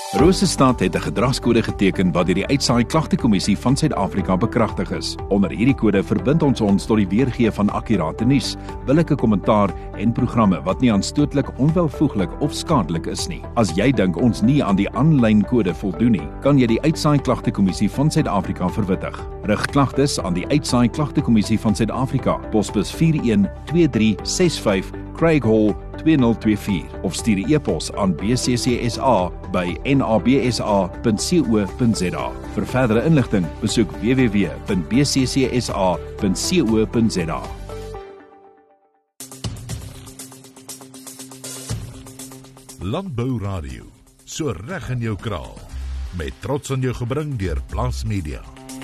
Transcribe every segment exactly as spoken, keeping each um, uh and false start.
Rosestad het 'n gedragskode geteken wat deur die Uitsaai Klagtekommissie van Suid-Afrika bekragtig is. Onder hierdie kode verbind ons ons tot die weergee van akkurate nuus, billike kommentaar en programme wat nie aanstootlik, onwelvoeglik of skadelik is nie. As jy dink ons nie aan die aanlyn kode voldoen nie, kan jy die Uitsaai Klagtekommissie van Suid-Afrika verwittig. Rig klagtes aan die Uitsaai Klagtekommissie van Suid-Afrika, posbus vier een twee drie ses vyf, Craig Hall twee nul twee vier of stuur 'n e-pos aan b c c s a by n a b s a punt co punt z a. Vir verdere inligting, besoek w w w punt b c c s a punt co punt z a. Landbou Radio, so reg in jou kraal, met trots aan jou gebring deur Plaas Media.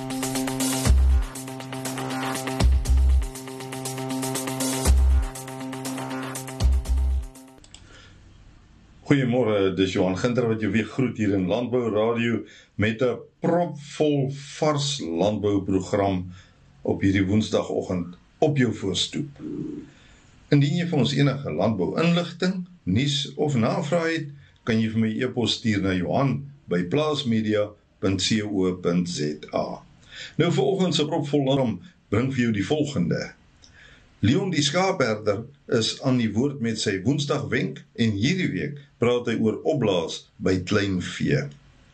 Goeiemôre, dis Johan Ginter wat jou weer groet hier in Landbou Radio met 'n propvol vars landbouprogram op hierdie woensdagoggend op jou voorstoep. Indien jy vir ons enige landbou-inligting, nuus of navraag het, kan jy vir my e-pos stuur na Johan by plaasmedia punt co punt z a. Nou vanoggend se propvol program bring vir jou die volgende. Leon die skaapherder is aan die woord met sy woensdagwenk en hierdie week praat hy oor opblaas by kleinvee.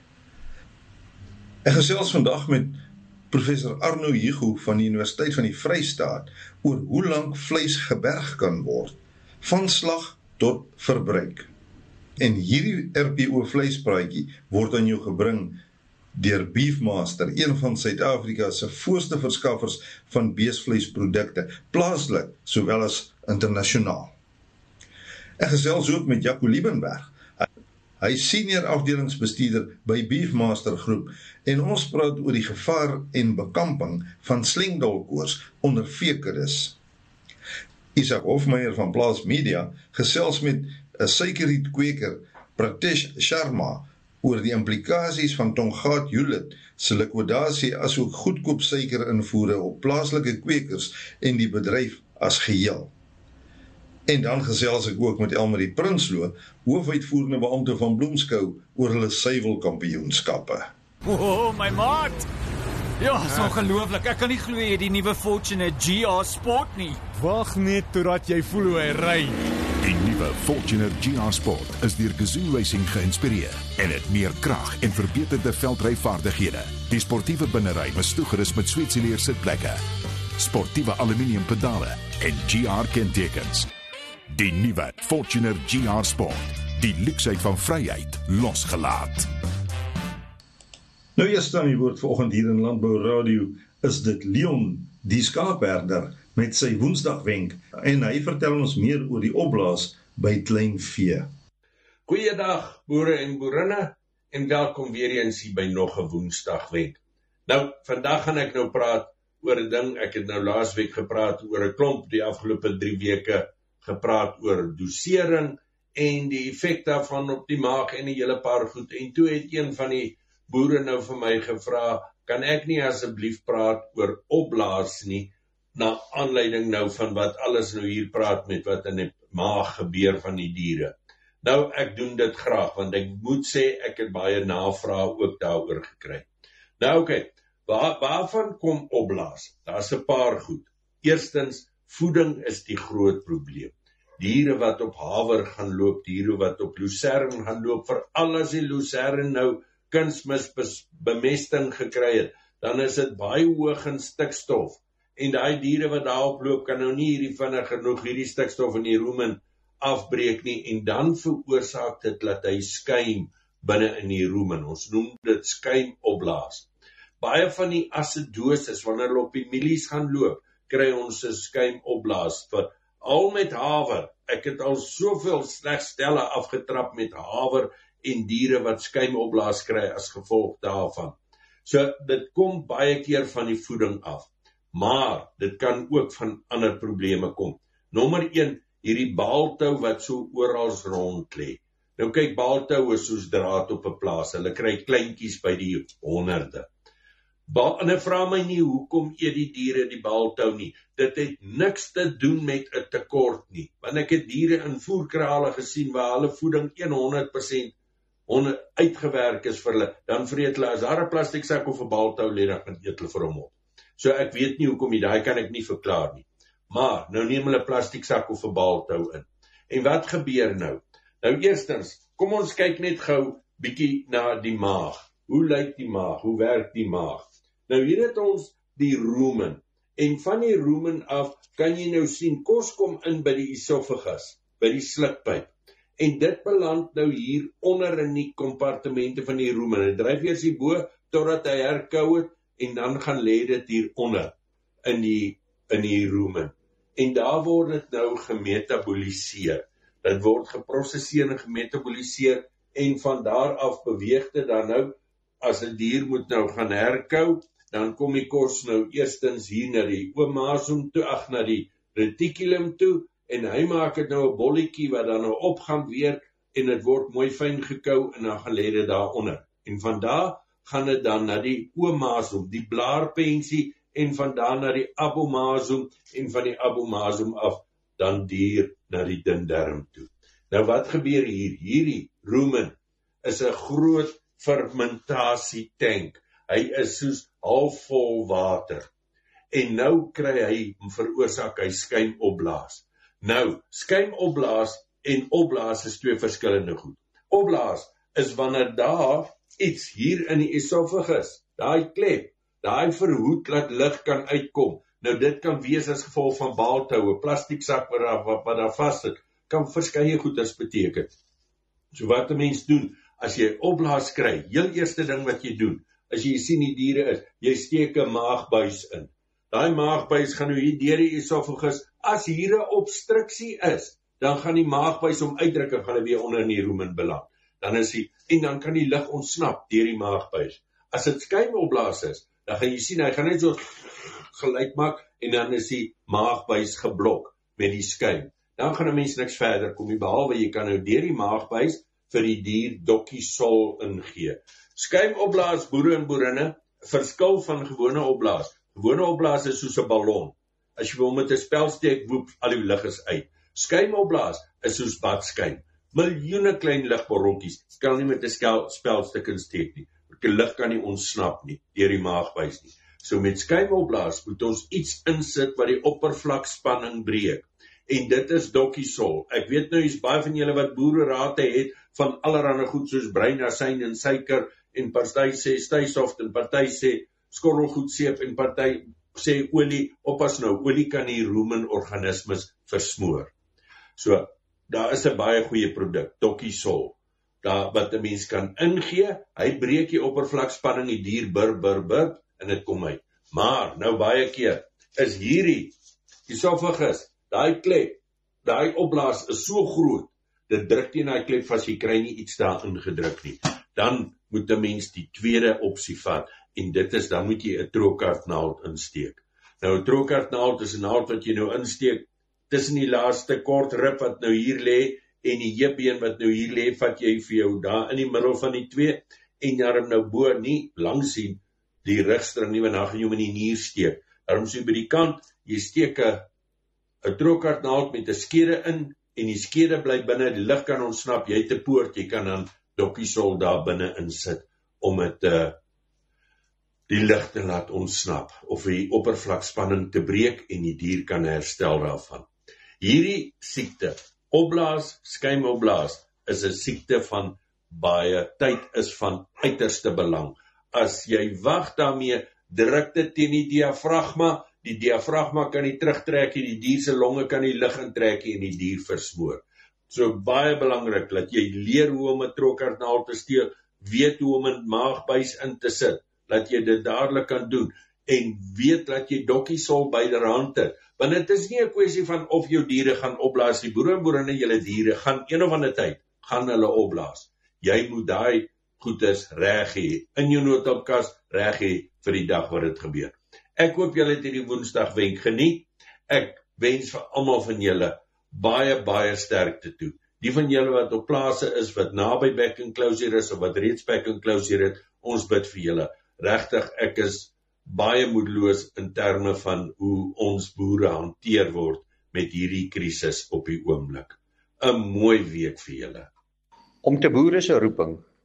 Ek gesels vandag met professor Arno Hugo van die Universiteit van die Vrystaat oor hoe lank vleis geberg kan word, van slag tot verbruik. En hierdie R P O vleispraatjie word aan jou gebring deur Beefmaster, een van Suid-Afrika se voorste verskaffers van beesvleisprodukte, plaaslik sowel as internasionaal. Ek gesels ook met Jaco Liebenberg. Hy is senior afdelingsbestuurder by Beefmaster Groep en ons praat oor die gevaar en bekamping van slengdolkoors onder veekuddes. Isak Hofmeyer van Plaas Media gesels met 'n suikerrietkweker, Pratesh Sharma, oor die implikasies van Tongaat Hewlett se likwidasie asook goedkoop suikerinvoere op plaaslike kwekers en die bedryf as geheel. En dan gesels ek ook met Elmarie Prinsloo, hoofuitvoerende beampte van Bloemskou, oor hulle suiwelkampioenskappe. Oh, my maat! Ja, is ongelooflik. Ek kan nie glo jy het die nuwe Fortuner G R Sport nie. Wag net totdat jy voel hoe hy ry. Die nuwe Fortuner G R Sport is deur Gazoo Racing geïnspireer en het meer krag en verbeterde veldryvaardighede. Die sportiewe binnery is toegerus met Sweetsileer sitplekke, sportiewe aluminium pedale en G R kentekens. Die nuwe Fortuner G R Sport, die luksheid van vryheid losgelaat. Nou eerst aan die woord vanoggend hier in Landbou Radio is dit Leon die skaapherder met sy woensdagwenk en hy vertel ons meer oor die opblaas by kleinvee. Goeiedag boere en boerinne en welkom weer eens hier by nog 'n woensdagwenk. Nou, vandag gaan ek nou praat oor 'n ding, ek het nou laas week gepraat oor 'n klomp, die afgelope drie weke gepraat oor dosering en die effek daarvan op die maag en 'n hele paar goed. En toe het een van die boere nou vir my gevra, kan ek nie asseblief praat oor opblaas nie, na aanleiding nou van wat alles nou hier praat met wat in die maag gebeur van die diere. Nou, ek doen dit graag, want ek moet sê, ek het baie navrae ook daaroor gekry. Nou, oké, okay, waar, waarvan kom opblaas? Daar is 'n paar goed. Eerstens, voeding is die groot probleem. Diere wat op haver gaan loop, diere wat op lucerne gaan loop, veral as die lucerne nou kunsmisbemesting gekry het, dan is dit baie hoog in stikstof. En die diere wat daarop loop, kan nou nie hierdie vinnig genoeg hierdie stikstof in die rumen afbreek nie, en dan veroorsaak dit dat hy skuim binne in die rumen. Ons noem dit skuimopblaas. Baie van die acidosis, wanneer hulle op die mielies gaan loop, kry ons 'n skuimopblaas. Wat al met haver, ek het al soveel slegstelle afgetrap met haver en diere wat skuimopblaas kry as gevolg daarvan. So, dit kom baie keer van die voeding af. Maar, dit kan ook van ander probleme kom. Nommer een, hierdie baaltou wat so oral rond lê. Nou kyk, baaltou is soos draad op 'n plaas. Hulle kry kleintjies by die honderde. Ba en ek vra my nie, hoekom eet die diere die baaltou nie? Dit het niks te doen met 'n tekort nie. Want ek het diere in voerkrale gesien waar hulle voeding honderd persent on, uitgewerk is vir hulle, dan vreet hulle, as daar 'n plastiek sak of 'n baltou lê, dan gaan eet hulle vir hom op. So ek weet nie hoekom nie, daai kan ek nie verklaar nie. Maar, nou neem hulle plastiek sak of 'n baltou in. En wat gebeur nou? Nou eerstens, kom ons kyk net gou bietjie na die maag. Hoe lyk die maag? Hoe werk die maag? Nou hier het ons die rumen. En van die rumen af kan jy nou sien, kos kom in by die esophagus, by die slukpyp. En dit beland nou hier onder in die kompartemente van die rumen. Dit dryf eers hier bo totdat hy herkou het en dan gaan lê dit hier onder in die in die rumen. En daar word dit nou gemetaboliseer. Dit word geprosesseer en gemetaboliseer en van daar af beweeg dit dan nou, as 'n dier moet nou gaan herkou, dan kom die kos nou eerstens hier na die omasum toe, ag na die reticulum toe, en hy maak dit nou 'n bolletjie wat dan nou opgaan weer, en dit word mooi fyn gekou, en dan gaan lê dit daaronder. En van daar gaan dit dan na die omasum, die blaarpensie, en van daar na die abomasum, en van die abomasum af, dan dier na die dindarm toe. Nou wat gebeur hier? Hierdie rumen is 'n groot fermentasietank. Hy is soos halfvol water. En nou kry hy, veroorsaak hy skuimopblaas. Nou, skuimopblaas en opblaas is twee verskillende goed. Opblaas is wanneer daar iets hier in die esophagus, daai klep, daai verhoed dat lug kan uitkom. Nou dit kan wees as gevolg van baaltoue, plastieksak wat, wat, wat daar vast sit, kan verskeie goeders beteken. So wat 'n mens doen, as jy opblaas kry, heel eerste ding wat jy doen, as jy sien die diere is, jy steek 'n maagbuis in. Daai maagbuis gaan nou hier deur die esophagus, as hier 'n obstruksie is, dan gaan die maagbuis hom uitdruk en gaan hy weer onder in die rumen beland. Dan is die, en dan kan die lug ontsnap deur die maagbuis. As dit skuimopblaas is, dan gaan jy sien, hy gaan net so gelyk maak, en dan is die maagbuis geblok met die skuim. Dan gaan 'n mens niks verder kom nie, behalwe jy kan nou deur die maagbuis vir die dier dokisol ingee. Skuimopblaas, boere en boerinne, verskil van gewone opblaas. Gewone opblaas is soos 'n ballon. As jy hom met 'n spel steek, woep, al die lug is uit. Skuimopblaas is soos badskuim. Miljoene klein lugborreltjies kan nie met 'n spelstuk insteek nie. Die lug kan nie ontsnap nie, deur die maagbuis nie. So met skuimopblaas moet ons iets insit wat die oppervlakspanning breek. En dit is dokisol. Ek weet nou, is baie van julle wat boererate het, van allerhande goed soos breinasyn en suiker, en party sê stysoft, en party sê skorrelgoedseep, en party sê olie. Oppas nou, olie kan die rumen organismes versmoor. So, daar is 'n baie goeie produk, dokisol, daar wat 'n mens kan ingee, hy breek die oppervlakspanning, die dier bur, bur, bur, en dit kom uit. Maar, nou baie keer, is hierdie esophagus, daai klep, daai opblaas is so groot, dit druk teen daai klep vas, jy kry nie iets daar ingedruk nie. Dan moet 'n mens die tweede opsie vat, en dit is, dan moet jy 'n trokartnaald insteek. Nou, 'n trokartnaald is 'n naald wat jy nou insteek, tussen die laaste kort rib wat nou hier lê, en die heupbeen wat nou hier lê, vat jy vir jou daar in die middel van die twee, en daarom nou bo, nie langs sien, die rugstring nie, want dan gaan jy hom in die nier steek. Daarom so by die kant, jy steek 'n 'n trokartnaald met 'n skede in, en die skede bly binne, die lug kan ontsnap, jy het 'n poort, jy kan dan dokisol daar binne insit, om het uh, die lug te laat ontsnap, of die oppervlakspanning te breek, en die dier kan herstel daarvan. Hierdie siekte, opblaas, skuimopblaas, is 'n siekte van baie, tyd is van uiterste belang. As jy wag daarmee, druk dit teen die diafragma, die diafragma kan nie terugtrek, die dier se longe kan nie lug intrek en die dier versmoor. So baie belangrik, dat jy leer hoe om 'n trokartnaald te steek, weet hoe om 'n maagbuis in te sit, dat jy dit dadelik kan doen, en weet dat jy dokisol byderhand het, want dit is nie 'n kwessie van of jou diere gaan opblaas, die boere en boerinne, julle diere gaan een of ander tyd, gaan hulle opblaas. Jy moet daai goedes reg hê, in jou noodopkas reg hê vir die dag wat dit gebeur. Ek hoop julle het hierdie Woensdag wenk geniet. Ek wens vir almal van julle baie, baie sterkte toe. Die van julle wat op plase is, wat naby back enclosure is, of wat reeds back enclosure het, ons bid vir julle. Regtig, ek is baie moedeloos in terme van hoe ons boere hanteer word met hierdie krisis op die oomblik. 'n Mooi week vir julle. Om te boer is 'n roeping,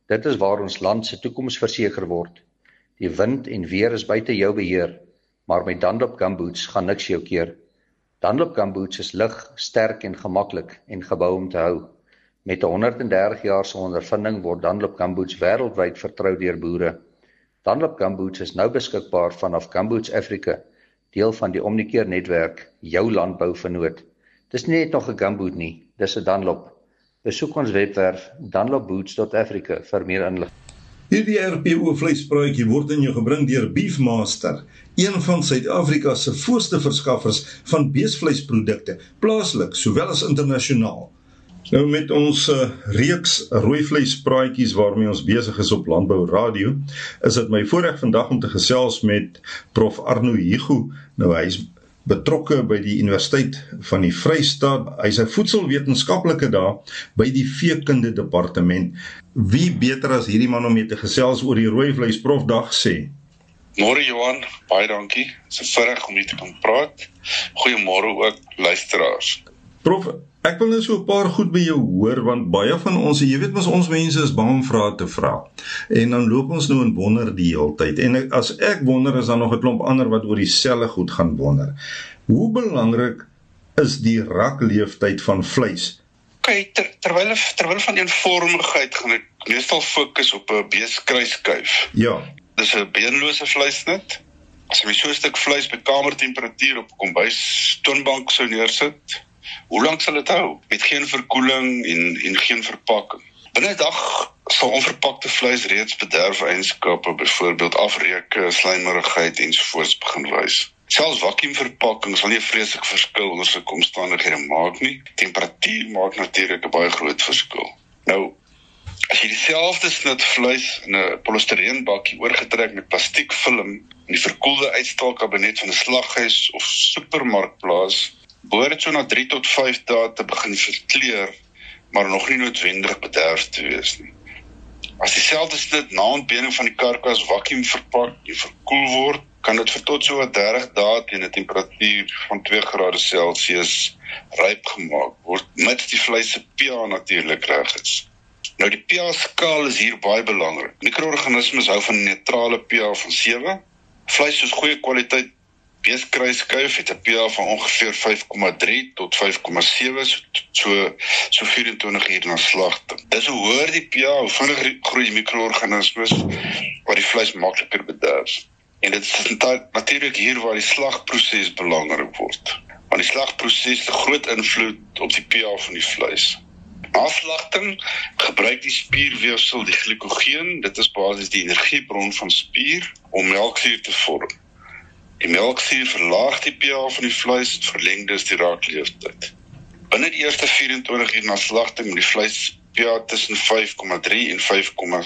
Dit is waar ons land se toekoms verseker word. Die wind en weer is buite jou beheer, maar met Dunlop Gumboots gaan niks jou keer. Dunlop Gumboots is lig, sterk en gemaklik en gebou om te hou. Met honderd en dertig jaar se ondervinding word Dunlop Gumboots wêreldwyd vertrou deur boere. Dunlop Gumboots is nou beskikbaar vanaf Gumboots Africa, deel van die Omnicare netwerk, jou landbouvernoot. Dis nie net nog 'n gumboot nie, dis 'n Dunlop. Besoek ons webwerf dunlop boots dot africa vir meer inligting. Hierdie R P O vleispraatjie word in jou gebring deur Beefmaster, een van Suid-Afrika se voorste verskaffers van beesvleisprodukte, plaaslik sowel as internasionaal. Nou met ons uh, reeks rooi vleispraatjies waarmee ons besig is op Landbou Radio, is dit my voorreg vandag om te gesels met Prof Arno Hugo. Nou hy is betrokke by die Universiteit van die Vrystaat. Hy is 'n voedselwetenskaplike daar by die veekunde departement. Wie beter as hierdie man om mee te gesels oor die rooi vleis, Prof, dag sê? Môre Johan, baie dankie. Dit is 'n voorreg om hier te kan praat. Goeiemôre ook luisteraars. Prof, ek wil nou so 'n paar goed by jou hoor, want baie van ons, jy weet mos ons mense is bang om vrae te vra. En dan loop ons nou en wonder die hele tyd. En as ek wonder, is daar nog 'n klomp ander wat oor dieselfde goed gaan wonder. Hoe belangrik is die rakleeftyd van vleis? Kyk, ter, terwyl, terwyl van eenvormigheid gaan ek meestal fokus op 'n beeskruiskuif. Ja. Dis 'n beenlose vleisnit. As jy so 'n stuk vleis by kamertemperatuur op 'n kombuis toonbank sou neersit, hoe lank sal dit hou? Met geen verkoeling en, en geen verpakking. Binne 'n dag sal onverpakte vleis reeds bederfeienskappe, byvoorbeeld afreuke, slijmerigheid ensovoorts begin wys. Selfs vakuumverpakking sal nie 'n vreeslike verskil onder sulke omstandighede maak nie. Temperatuur maak natuurlik 'n baie groot verskil. Nou, as jy dieselfde snit vleis in 'n polistireenbakkie oorgetrek met plastiekfilm in die verkoelde uitstalkabinet van 'n slaghuis of supermark plaas, behoort dit so na drie tot vyf dae te begin verkleur, maar nog nie noodwendig bederf te wees nie. As dieselfde snit na ontbering van die karkas vakuum verpak en verkoel word, kan dit vir tot so wat dertig dae teen 'n temperatuur van twee grade Celsius ryp gemaak word, mits die vleis se pH natuurlik reg is. Nou die pH-skaal is hier baie belangrik. Mikroorganismes hou van 'n neutrale pH van sewe. Vleis soos goeie kwaliteit beeskruiskuif het 'n pH van ongeveer vyf komma drie tot vyf komma sewe, so, so, so vyf-en-twintig uur na slagting. Dis hoe hoër die pH, hoe vinniger groei die mikroorganismes wat die vleis makliker bederf. En dit is natuurlik hier waar die slagproses belangrik word. Want die slagproses het 'n groot invloed op die pH van die vleis. Na slagting gebruik die spierweefsel die glikogeen, dit is basies die energiebron van spier, om melksuur te vorm. Die melksuur verlaag die pH van die vleis, het verleng dus die raakleeftyd. Binne die eerste vyf-en-twintig uur na slagting moet die vleis pH tussen vyf komma drie en vyf komma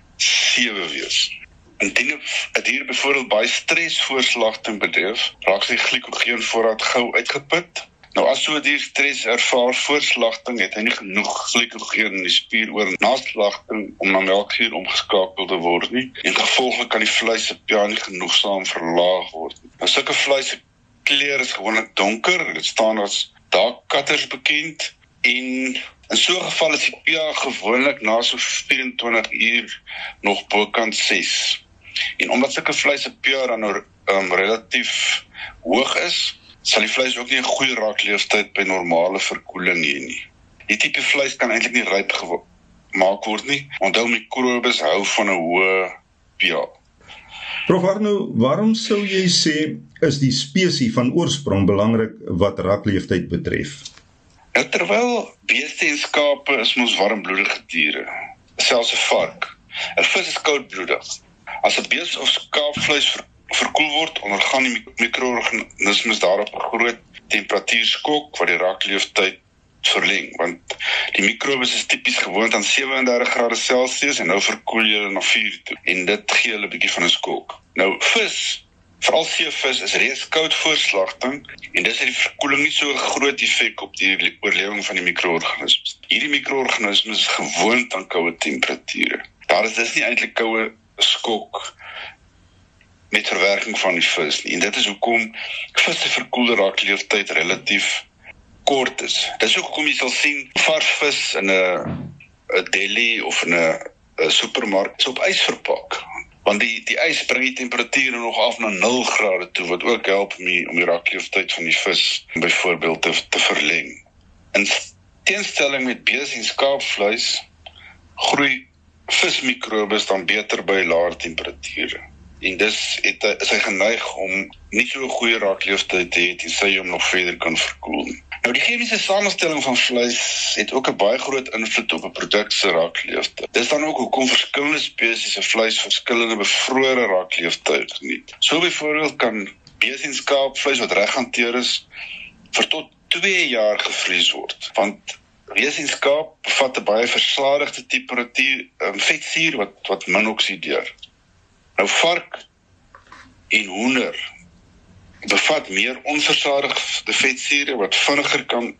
sewe wees. Indien 'n dier byvoorbeeld baie stres voor slagting beleef, raak sy glikogeenvoorraad gou uitgeput. Nou as so 'n dier stres ervaar voor slagting, het hy nie genoeg glikogeen in die spier oor na slagting om na melksuur omgeskakel te word nie, en gevolglik kan die vleis se pH nie genoegsaam verlaag word. Nou sulke vleis se kleur is gewoonlik donker, dit staan as dark cutters bekend, en in so 'n geval is die pH gewoonlik na so vyf-en-twintig uur nog bokant ses. En omdat sulke vleis se pH dan nou um, relatief hoog is, sal die vleis ook nie 'n goeie raakleeftyd by normale verkoeling hê nie. Die tipe vleis kan eintlik nie ryp gemaak word nie. Onthou, mikrobes hou van 'n hoë pH. Prof Arno, waarom sou jy sê is die spesie van oorsprong belangrik wat raakleeftyd betref? Nou, terwyl beeste en skape is mos warmbloedige diere, selfs 'n vark. 'n Vis is koudbloedig. As 'n bees of skaapvleis ver verkoel word, ondergaan die mikroorganismes daarop 'n groot temperatuurskok wat die raakleeftyd verleng, want die mikrobes is tipies gewoond aan sewe en dertig grade Celsius en nou verkoel jy hulle na vier toe, en dit gee hulle 'n bietjie van 'n skok. Nou vis, veral seevis, is reeds koud voor slagting, en dis het die verkoeling nie so 'n groot effek op die oorlewing van die mikroorganismes. Hierdie mikroorganismes is gewoond aan koue temperature. Daar is dus nie eintlik koue skok met verwerking van die vis nie. En dit is hoekom vis se verkoelde raakleeftyd relatief kort is. Dit is ook hoekom jy sal sien vars vis in 'n 'n deli of in 'n uh, supermark is op ys verpak. Want die, die ys bring die temperatuur nog af na nul grade toe, wat ook help om die, om die rakleeftyd van die vis byvoorbeeld te, te verleng. In teenstelling met bees- en skaapvleis, groei vismikrobes dan beter by laer temperature. En dis het, is hy geneig om nie so 'n goeie raakleeftyd te hê tensy jy hom nog verder kan verkoel. Nou die chemiese samestelling van vleis het ook 'n baie groot invloed op 'n produk se raakleeftyd. Dis dan ook hoekom verskillende spesies se vleis verskillende bevrore raakleeftyd geniet. So byvoorbeeld kan bees- en skaapvleis wat reg hanteer is vir tot twee jaar gevries word, want bees en skaap bevat 'n baie versadigde temperatuur um, vetsuur wat wat min oksideer. Nou vark en hoender bevat meer onversadigde vetsure wat vinniger kan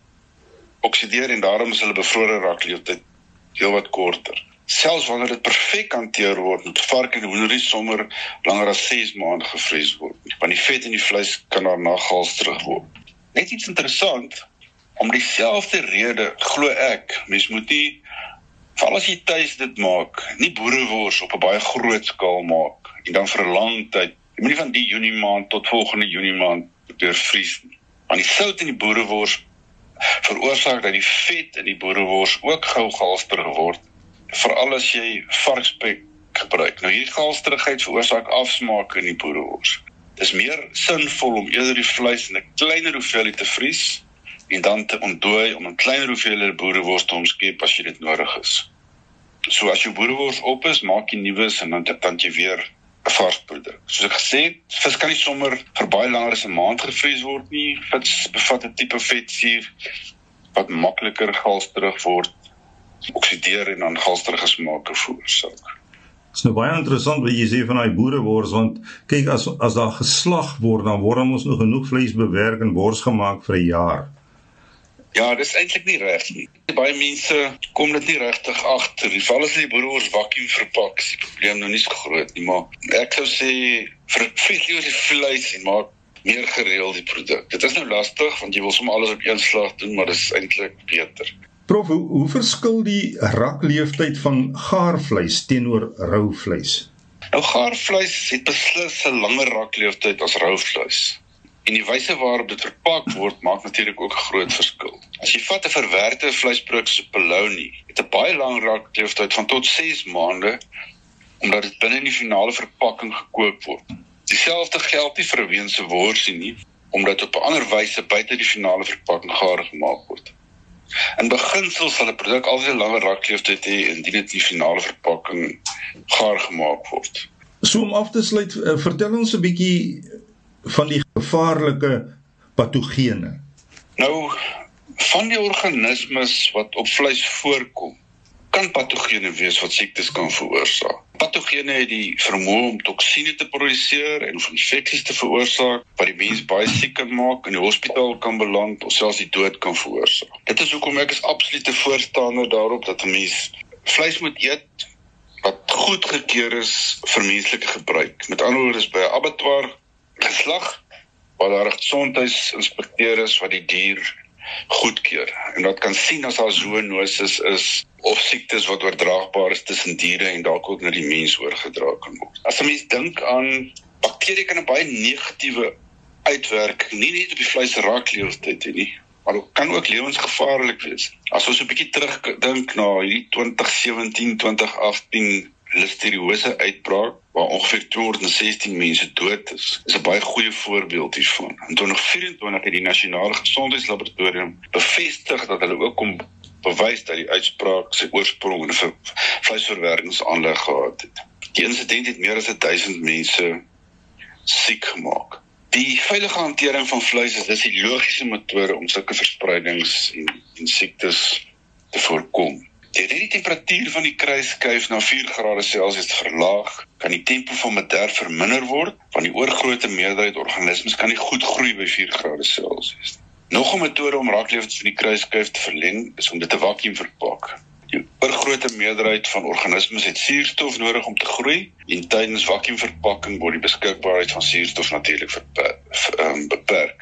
oksideer en daarom is hulle bevrore raakleeftyd heelwat korter. Selfs wanneer dit perfek hanteer word, moet vark en hoender nie sommer langer as ses maande gevries word, want die vet in die vleis kan daarna galsterig word. Net iets interessant, om dieselfde rede glo ek, mens moet nie, veral as jy tuis dit maak, nie boerewors op 'n baie groot skaal maak en dan vir 'n lang tyd. Jy moet nie van die Junie maand tot volgende Junie maand deurvries nie. Want die sout in die boerewors veroorsaak dat die vet in die boerewors ook gou galsterig word, veral as jy varkspek gebruik. Nou hierdie galsterigheid veroorsaak afsmaak in die boerewors. Dit is meer sinvol om eerder die vleis in 'n kleiner hoeveelheid te vries en dan te ontdooi om 'n kleiner hoeveelheid boerewors te omskep as jy dit nodig is. So as jou boerewors op is, maak jy nuus en dan dan jy weer 'n vars produk. Soos ek gesê het, vis kan nie sommer vir baie langer as 'n maand gevries word nie. Vis bevat 'n tipe vetsuur wat makliker galsterig word, oksideer en dan galsterige smake veroorsaak. Dit is nou baie interessant wat jy sê van die boerewors, want kyk, as, as daar geslag word, dan word ons nog genoeg vleis bewerk en wors gemaak vir 'n jaar. Ja, dis eintlik nie reg nie. Baie mense kom dit nie regtig agter. Die val as die boerewors vakuum verpak, is die probleem nou nie so groot nie, maar ek sou sê, vervries liewer die vleis en maak meer gereeld die produk. Dit is nou lastig, want jy wil sommer alles op een slag doen, maar dit is eintlik beter. Prof, hoe, hoe verskil die rakleeftyd van gaarvleis teenoor rou vleis? Nou, gaarvleis het beslis 'n langer rakleeftyd as rou vleis. En die wyse waarop dit verpak word, maak natuurlik ook 'n groot verskil. As jy vat 'n verwerkte vleisproduk soos polony, het 'n baie lang rakleeftyd van tot ses maande, omdat dit binne in die finale verpakking gekook word. Dieselfde geld nie vir 'n weense worsie nie, omdat op 'n ander wyse buite die finale verpakking gaar gemaak word. In beginsel sal 'n produk altyd 'n langer rakleeftyd hê indien dit in die finale verpakking gaar gemaak word. So om af te sluit, vertel ons 'n bietjie van die gevaarlike patogene. Nou, van die organismes wat op vleis voorkom, kan patogene wees wat siektes kan veroorsaak. Patogene het die vermoë om toksine te produseer en of infeksies te veroorsaak, wat die mens baie siek kan maak, in die hospitaal kan beland of selfs die dood kan veroorsaak. Dit is hoekom ek is absolute voorstander daarop dat 'n mens vleis moet eet wat goed gekeur is vir menslike gebruik. Met ander woorde is by 'n abattoir geslag, waar daar 'n gesondheidsinspekteur is wat die dier goedkeur. En wat kan sien as daar zoonoses is, of siektes wat oordraagbaar is tussen diere en dalk ook na die mens oorgedra kan word. As 'n mens dink aan bakterieë, kan 'n baie negatiewe uitwerking, nie net op die vleis raakleeftyd hê nie, maar ook kan ook lewensgevaarlik wees. As ons 'n bietjie terugdink na hierdie twintig sewentien twintig agttien listeriose uitbraak, waar ongeveer tweehonderdsestien mense dood is, is 'n baie goeie voorbeeld hiervan. In twintig vyf-en-twintig het die Nasionale Gesondheidslaboratorium bevestig dat hulle ook kom bewys dat die uitspraak sy oorsprong in 'n vleisverwerkingsaanleg gehad het. Die insident het meer as duisend mense siek gemaak. Die veilige hantering van vleis is dis die logiese metode om sulke verspreidings en, en siektes te voorkom. Deur die temperatuur van die kruisskuif na vier grade Celsius te verlaag, kan die tempo van bederf verminder word, want die oorgrootste meerderheid organismes kan nie goed groei by vier grade Celsius. Nog 'n metode om raakleeftyd van die kruisskuif te verleng, is om dit te vakuum verpak. Die oorgrootste meerderheid van organismes het suurstof nodig om te groei, en tydens vakuumverpakking word die beskikbaarheid van suurstof natuurlik verper, ver, um, beperk.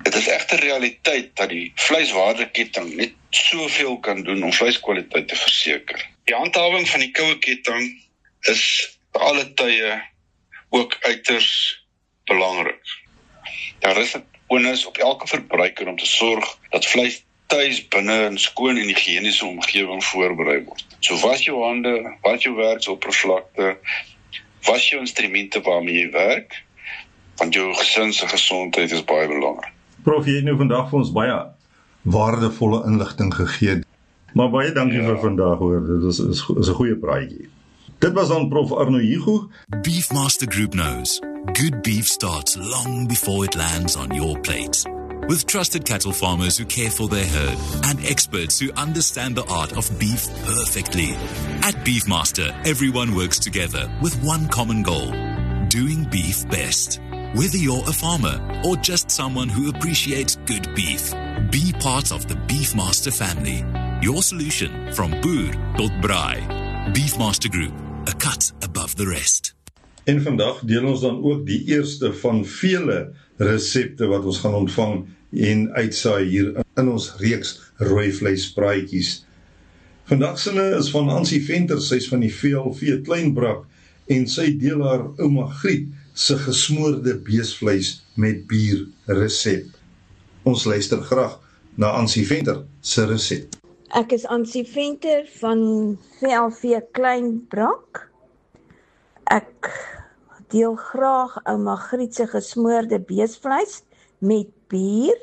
Dit is egter realiteit dat die vleiswaardeketting net soveel kan doen om vleiskwaliteit te verseker. Die handhawing van die koue ketting is te alle tye ook uiters belangrik. Daar is 'n onus op elke verbruiker om te sorg dat vleis tuis binne 'n skoon en higiëniese omgewing voorberei word. So was jou hande, was jou werksoppervlakte, was jou instrumente waarmee jy werk, want jou gesin se gesondheid is baie belangrik. Prof, jy het nou vandag vir ons baie waardevolle inligting gegee. Maar baie dankie ja. vir vandag hoor, dit is, is, is 'n goeie praatjie. Dit was dan Prof Arno Hugo. Beefmaster Group knows good beef starts long before it lands on your plate. With trusted cattle farmers who care for their herd and experts who understand the art of beef perfectly. At Beefmaster, everyone works together with one common goal, doing beef best. Whether you're a farmer or just someone who appreciates good beef, be part of the Beefmaster family. Your solution from boer tot braai. Beefmaster Group, a cut above the rest. En vandag deel ons dan ook die eerste van vele resepte wat ons gaan ontvang en uitsaai hier in ons reeks rooi vleispraatjies. Vandag sinne is van Ansie Venter, sy is van die V L V Kleinbrak en sy deel haar ouma Griet se gesmoorde beesvleis met bier resep. Ons luister graag na Ansie Venter se resep. Ek is Ansie Venter van V L V Kleinbrak. Ek deel graag ouma Griet se gesmoorde beesvleis met bier.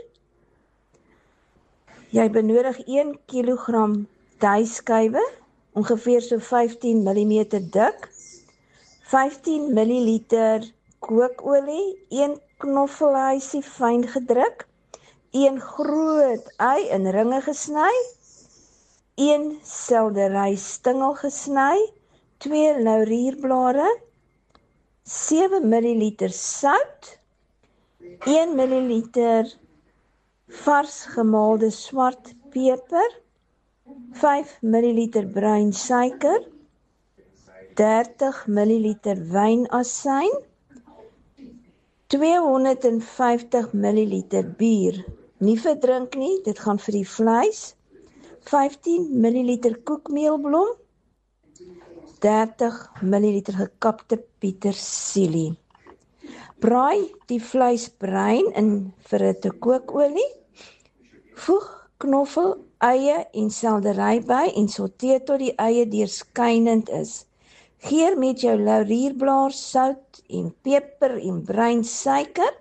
Jy benodig een kilogram duiskywe, ongeveer so vyftien millimeter dik, vyftien milliliter kookolie, een knoffelhuisie fyn gedruk, een groot ei in ringe gesny, een seldery stingel gesny, twee laurierblare, sewe milliliter sout, een milliliter vars gemaalde swart peper, vyf milliliter bruin suiker, dertig milliliter wynasyn, tweehonderdvyftig milliliter bier, nie vir drink nie, dit gaan vir die vleis, vyftien milliliter koekmeelblom, dertig milliliter gekapte petersilie. Braai die vleis bruin in verhitte kookolie, voeg knoffel, eie en seldery by en sauteer tot die eie deurskynend is. Geur met jou laurierblaar, sout en peper en bruin suiker.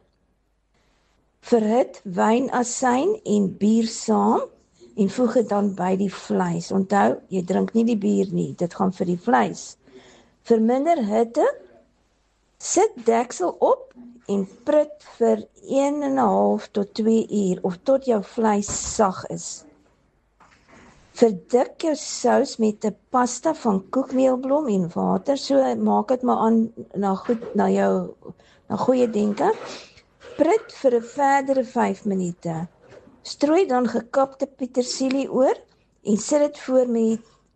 Verhit wynasyn en bier saam en voeg dit dan by die vleis. Onthou, jy drink nie die bier nie, dit gaan vir die vleis. Verminder hitte, sit deksel op en prut vir een en 'n half tot twee uur of tot jou vleis sag is. Verdik jou sous met 'n pasta van koekmeelblom en water, so maak dit maar aan na goed na jou na goeie denke. Prut vir 'n verdere vyf minute. Strooi dan gekapte petersilie oor en sit dit voor met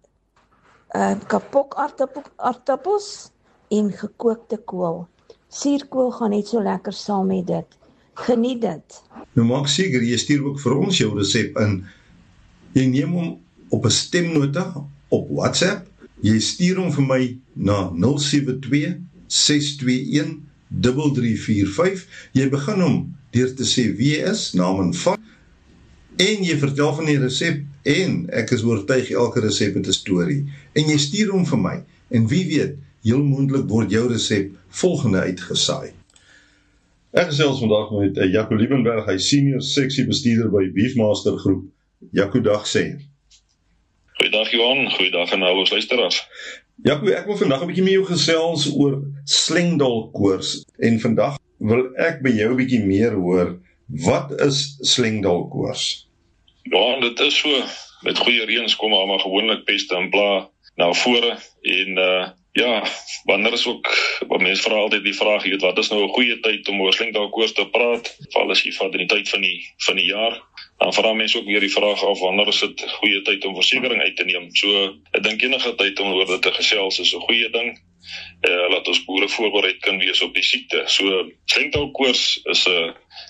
uh, kapok aardappel, aardappels en gekookte kool. Suurkool gaan net so lekker saam met dit. Geniet dit. Nou maak seker, jy stuur ook vir ons jou resep in. Jy neem hom op 'n stemnota op WhatsApp. Jy stuur hom vir my na nul sewe twee ses twee een drie drie vier vyf. Jy begin hom deur te sê wie jy is, naam en van. En jy vertel van die resep en ek is oortuig elke resep het 'n storie. En jy stuur hom vir my. En wie weet, heel moontlik word jou resep volgende uitgesaai. Ek gesels vandag met uh, Jaco Liebenberg, hy senior seksiebestuurder by Beefmaster Groep. Jaco, dag sê. Goeiedag Johan, goeiedag aan al ons luisteraars. Jaco, ek wil vandag 'n bietjie met jou gesels oor slengdalkoors. En vandag wil ek by jou 'n bietjie meer hoor, wat is slengdalkoors? Johan, dit is so, met goeie reëns kom maar gewoonlik peste en pla na vore en uh, Ja, wanneer is ook, wat mense vra altyd die vraag, jy weet, wat is nou 'n goeie tyd om oor slengdarmkoors te praat, val as jy vat in die tyd van die, van die jaar, dan vra mense ook weer die vraag af, wanneer is dit goeie tyd om versekering uit te neem, so, ek dink enige tyd om oor dit te gesels is 'n goeie ding, uh, laat ons boere voorbereid kan wees op die siekte, so, slengdarmkoors is 'n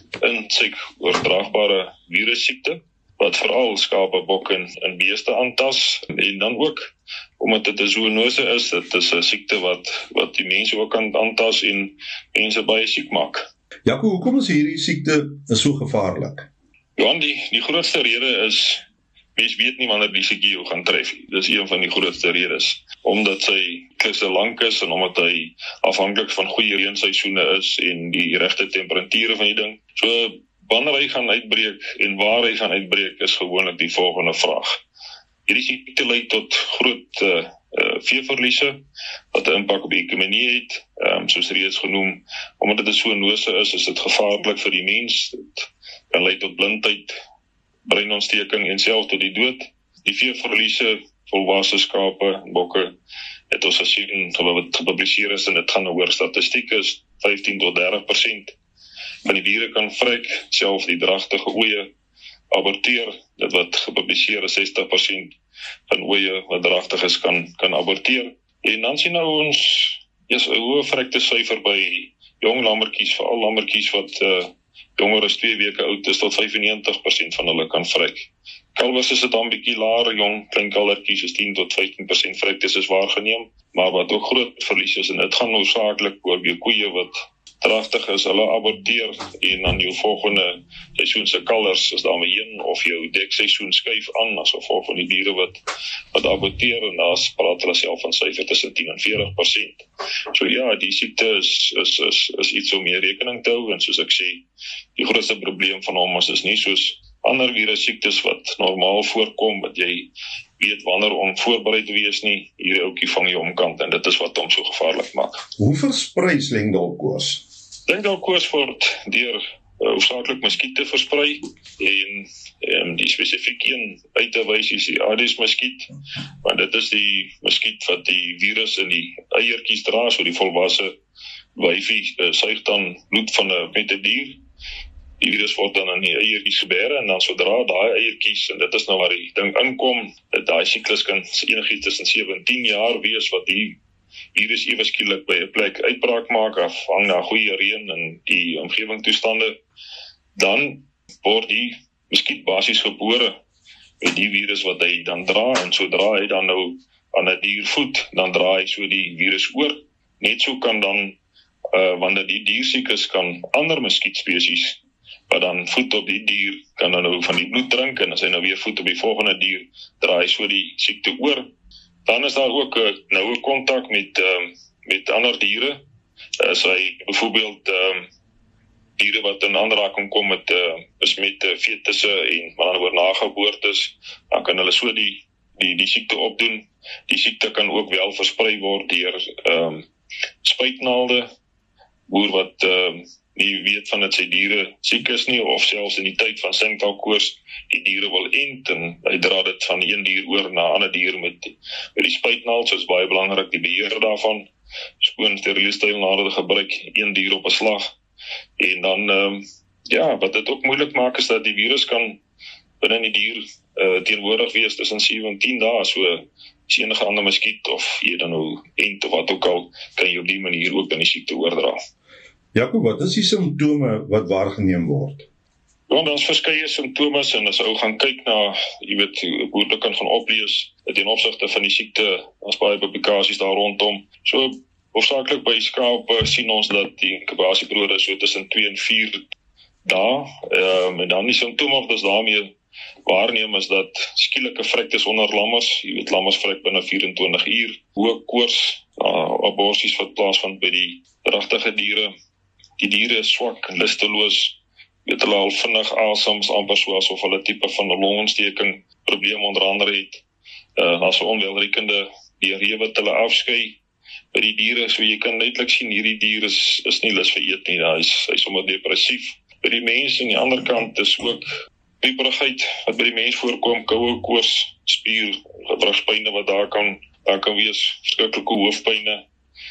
insek oordraagbare virussiekte, wat veral skape, bokke en, en beeste aantas, en dan ook, omdat dit 'n zoonose is, dit is 'n siekte wat, wat die mense ook kan aantas en mense baie siek maak. Jaco, hoekom is hierdie siekte so gevaarlik? Johan, die, die grootste rede is, mens weet nie wanneer die siekte jou gaan tref. Dis een van die grootste redes. Omdat sy klisse lank is en omdat hy afhanklik van goeie reenseisoene is en die regte temperature van die ding. So, wanneer hy gaan uitbreek en waar hy gaan uitbreek is gewoonlik die volgende vraag. Hierdie siekte lei tot groot uh, uh, veeverliese, wat 'n impak op die ekonomie het, um, soos reeds genoem, omdat dit 'n zoonose is, is dit gevaarlik vir die mens, dit kan lei tot blindheid, breinontsteking en selfs tot die dood. Die veeverliese, volwasse skape, bokke, het ons gesien, wat gepubliseer is, en dit gaan oor statistiek is, vyftien tot dertig persent van die diere kan vrek, selfs die dragtige oeye aborteer, dit wat gepubliseer is, sestig persent van oeye wat dragtig is, kan, kan aborteer. En dan sien nou ons, is 'n hoë vrekte syfer by jong lammertjies, veral lammertjies wat uh, jonger as twee weke oud is, tot vyfennegentig persent van hulle kan vrek. Kalwes is dit dan bietjie laer, jong klein kalvertjies is tien tot vyftien persent vrektes is waargeneem, maar wat ook groot verlies is, en dit gaan noodsaaklik oor die koeie wat dragtig is, hulle aborteer, en dan jou volgende seisoense kalvers is daarmee heen, of jou dekseisoen skuif aan, as gevolg van die diere wat, wat aborteer, en daar praat hulle self van syfer tussen tien en veertig persent. So ja, die siekte is, is, is, is iets om mee rekening te hou, en soos ek sê, die grootste probleem van hom is, is nie soos ander virussiektes wat normaal voorkom, wat jy weet wanneer om voorbereid te wees nie, hier oukie vang jy omkant, en dit is wat hom so gevaarlik maak. Hoe versprei slengdarmkoors? Slengdarmkoors word deur uh, hoofsaaklik muskiete versprei, en um, die spesifiek een uit te wys is die Aedes muskiet, want dit is die muskiet wat die virus in die eiertjies dra, so die volwasse wyfie uh, suig dan bloed van 'n met 'n dier. Die virus word dan in die eiertjies gebêre, en dan sodra daai eiertjies, en dit is nou waar die ding inkom, dat daai siklus kan enigiets tussen sewe en tien jaar wees, wat die virus ewe skielik by 'n plek uitbraak maak, afhang na goeie reën en die omgewingstoestande, dan word die muskiet basies gebore met die virus wat hy dan dra, en sodra hy dan nou aan 'n dier voed, dan dra hy so die virus oor. Net so kan dan, uh, wanneer die dier siek is, kan ander muskietspesies wat dan voed op die dier, kan dan nou van die bloed drink, en as hy nou weer voed op die volgende dier, draai so die siekte oor. Dan is daar ook uh, nou 'n kontak met, uh, met ander diere, as hy byvoorbeeld uh, diere wat in aanraking kom met uh, besmette fetusse en maar dan oor nageboortes, dan kan hulle so die, die, die siekte opdoen. Die siekte kan ook wel versprei word deur um, spuitnaalde, boer wat uh, nie weet van dat sy diere siek is nie, of selfs in die tyd van slengdarmkoors die diere wil ent, en hy dra dit van een dier oor na 'n ander dier met die, met die spuitnaald, so is baie belangrik die beheer daarvan, skoon steriele stylnaalde gebruik, een dier op 'n slag, en dan, um, ja, wat dit ook moeilik maak is dat die virus kan binne die dier uh, teenwoordig wees tussen sewe en tien dae, so as enige ander muskiet, of jy dan nou ent of wat ook al, kan jy op die manier ook dan die siekte oordra. Jaco, wat is die simptome wat waargeneem word? Ja, daar is verskeie simptomes, en as ou gaan kyk na, jy weet, hoe dit kan gaan oplees, ten opsigte van die siekte, as baie publikasies daar rondom. So, hoofsaaklik by skape sien ons dat die inkubasieperiode so tussen twee en vier dae, um, en dan die simptome wat ons daarmee waarneem is dat skielike vrektes onder lammers, jy weet, lammers vrek binne vyf en twintig uur, hoë koors, uh, aborsies wat plaasvind by die dragtige diere, die diere is swak en lusteloos, weet hulle al vinnig asems, amper so asof hulle tipe van 'n longontsteking probleem onder andere het, uh, as 'n onwelriekende diarree wat hulle afskei by die diere, so jy kan duidelik sien, hierdie dier is, is nie lus vir eet nie, hy is, hy is sommer depressief. By die mens aan die ander kant is ook pieperigheid wat by die mens voorkom, koue koors, spier, gewrigspyne wat daar kan daar kan wees verskriklike hoofpyne,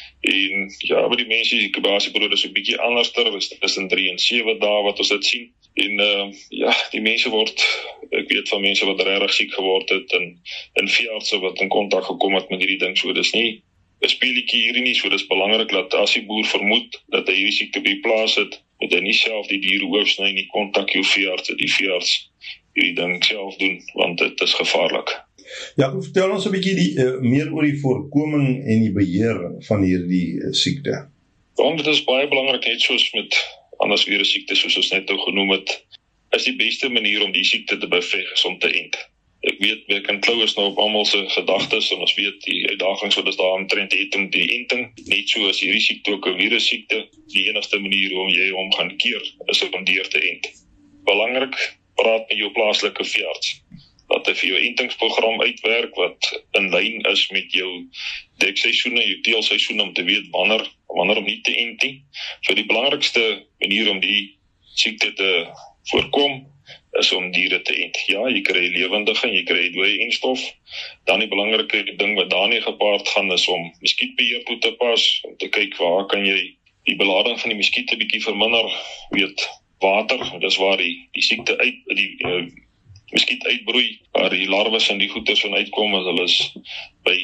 en ja, by die mense, die inkubasieperiode is 'n bietjie anderster, is tussen drie en sewe dae wat ons dit sien, en uh, ja, die mense word, ek weet van mense wat regtig siek geword het, en, en veeartse wat in kontak gekom het met hierdie ding, so dis nie 'n speletjie hierdie nie, so dis belangrik dat as die boer vermoed, dat hy hierdie siekte by die plaas het, moet hy nie self die diere hoofsny nie, kontak jou veearts, die veearts hierdie ding self doen, want dit is gevaarlik. Ja, vertel ons 'n bietjie die, uh, meer oor die voorkoming en die beheer van hierdie uh, siekte. Want dit is baie belangrik, net soos met anders virus siektes, soos ons net nou genoem het, is die beste manier om die siekte te beveg is om te ent. Ek weet, ek kan klou is nou op almal se gedagtes, en ons weet die uitdagings wat is daar omtrent het om die enting, net so as hierdie siekte ook 'n virus siekte, die enigste manier om jy hom gaan keer, is om deur te ent. Belangrik, praat met jou plaaslike veearts, dat hy vir jou entingsprogram uitwerk, wat in lyn is met jou dekseisoene, jou teelseisoene, om te weet wanneer, wanneer om nie te ent nie. So die belangrikste manier om die siekte te voorkom, is om diere te ent. Ja, jy kry lewendige, jy kry dooie enstof. Dan die belangrike ding wat daarmee gepaard gaan, is om muskietbeheer toe te pas, om te kyk waar kan jy die belading van die muskiete bietjie verminder, weet, water, dis waar die, die siekte uit, die uh, muskiet uitbroei, waar die larwes en die goeters van uitkom, as hulle is by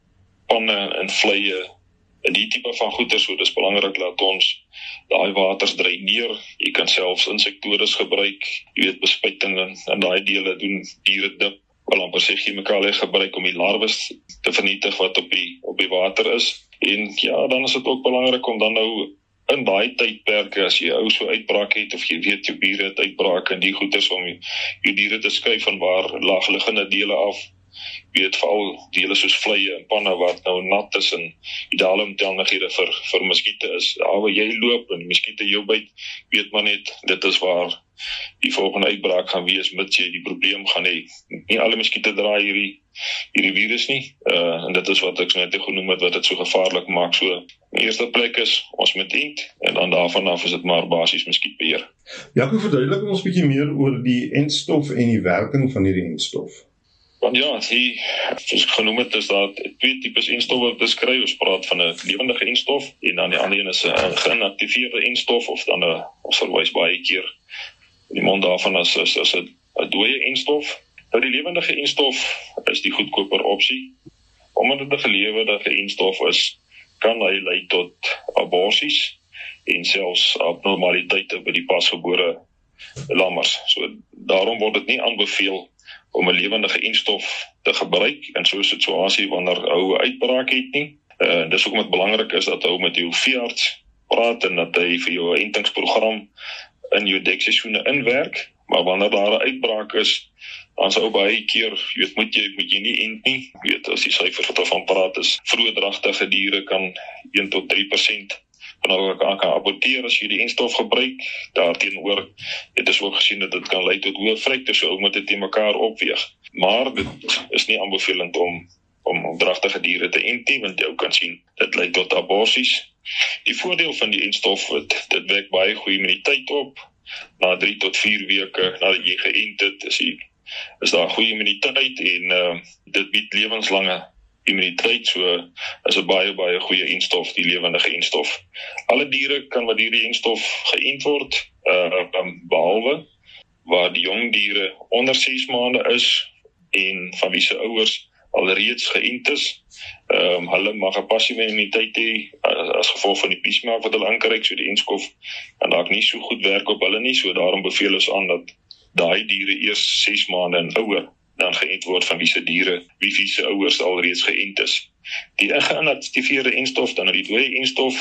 panne en vleie, en die tipe van goeters, so dis belangrik dat ons daai waters dreineer, jy kan selfs insektodes gebruik, jy weet, bespuiting en, en daai dele doen, diere dip, wel amper sê chemikalie gebruik om die larwes te vernietig wat op die, op die water is, en ja, dan is dit ook belangrik om dan nou in daai tydperke, as jy ou so uitbraak het, of jy weet jou bure het uitbraak, en die goed is om jou, jou diere te skuif van waar laagliggende dele af, jy weet, veral dele soos vleie en panne wat nou nat is, en ideale omstandighede vir, vir muskiete is, daar waar jy loop, en die muskiete jou byt, weet maar net, dit is waar die volgende uitbraak gaan wees, mits jy die probleem gaan hê. Nie alle muskiete draai hierdie, hierdie virus nie, uh, en dit is wat ek net genoem het, wat dit so gevaarlik maak. So, die eerste plek is, ons moet ent, en dan daarvan af is dit maar basies muskietbeheer. Jaco, verduidelik ons 'n bietjie meer oor die entstof en die werking van hierdie entstof. Want ja, die, soos ek genoem het, is daar twee tipes enstowwe beskryf. Ons praat van 'n lewendige enstof, en dan die ander een is 'n geïnaktiveerde enstof, of dan 'n, ons verwys baie keer in die mond daarvan as, as, as 'n dooie enstof. Nou die lewendige enstof is die goedkoper opsie. Omdat dit 'n lewendige enstof is, kan hy lei tot aborsies en selfs abnormaliteite by die pasgebore lammers. So daarom word dit nie aanbeveel om 'n lewendige enstof te gebruik in so 'n situasie wanneer ou uitbraak het nie. Uh, dis hoekom dit belangrik is dat ou met jou veearts praat en dat hy vir jou 'n entingsprogram in jou dekseisoene inwerk, maar wanneer daar 'n uitbraak is, dan sou baie keer, jy weet, moet jy, moet jy nie ent nie. Jy weet, as die syfers wat van praat is, vroegdragtige diere kan een tot drie persent van hulle kan, kan aborteer as jy die enstof gebruik. Daarteenoor het is ook gesien dat dit kan lei tot hoë vrykte, so ou moet dit teen mekaar opweeg. Maar dit is nie aanbevelend om om, om dragtige diere te ent nie, want jy kan sien, dit lei tot aborsies. Die voordeel van die enstof, dit, dit wek baie goeie immuniteit op. Na drie tot vier weke nadat jy geënt het, is, die, is daar goeie immuniteit en uh, dit bied lewenslange immuniteit, so is 'n baie baie goeie enstof, die lewendige enstof. Alle diere kan wat hierdie enstof geënt word, uh, behalwe waar die jong diere onder ses maande is en van wie se ouers alreeds geënt is. Um, hulle mag 'n passiewe immuniteit hê as, as gevolg van die piesmaak wat hulle aankry, so die enstof kan dalk nie so goed werk op hulle nie, so daarom beveel ons aan dat daai diere eers ses maande en ouer dan geënt word van wie se diere, wie wie se ouers alreeds geënt is. Die geïnaktiveerde enstof, dan die dooie enstof,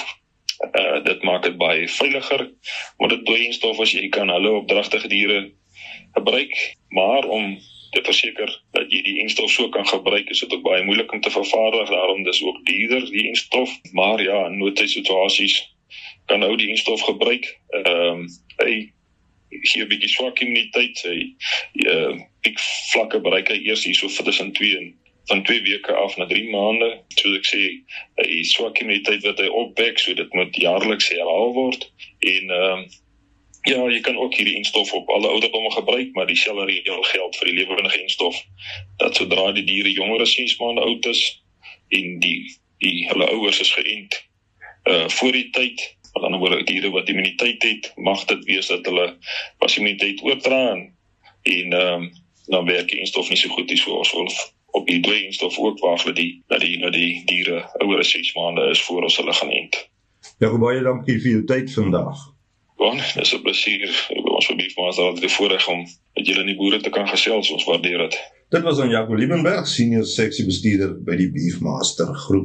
uh, dit maak dit baie veiliger, want dit dooie enstof as jy kan hulle op dragtige diere gebruik, maar om te verseker dat jy die enstof so kan gebruik, is dit ook baie moeilik om te vervaardig, daarom dis ook duurder die enstof, maar ja, in noodtydssituasies kan ou die enstof gebruik. Ehm um, hy gee 'n bietjie swak immuniteit, sy uh, piekvlakke bereik hy eers hier so tussen twee en van twee weke af na drie maande, soos ek sê, hy swak immuniteit wat hy opwek, so dit moet jaarliks herhaal word, en ehm um, ja, jy kan ook hierdie enstof op alle ouderdomme gebruik, maar dieselfde reël geld vir die lewendige enstof, dat sodra die diere jonger as ses maande oud is, en die, die hulle ouers is geënt uh, voor die tyd, met ander woorde diere wat immuniteit het, mag dit wees dat hulle pas immuniteit oordra en, en um, dan werk die enstof nie so goed nie, so ons wil op die dooie enstof ook waag dat die, dat die, dat die diere ouer as ses maande is voor ons hulle gaan ent. Jacob, baie dankie vir jou tyd vandag. Bon, dis 'n plesier, ons vir Beefmaster altyd die voorreg om met julle en die boere te kan gesels, ons waardeer dit. Dit was aan Jacob Liebenberg, senior seksiebestuurder by die Beefmaster groep.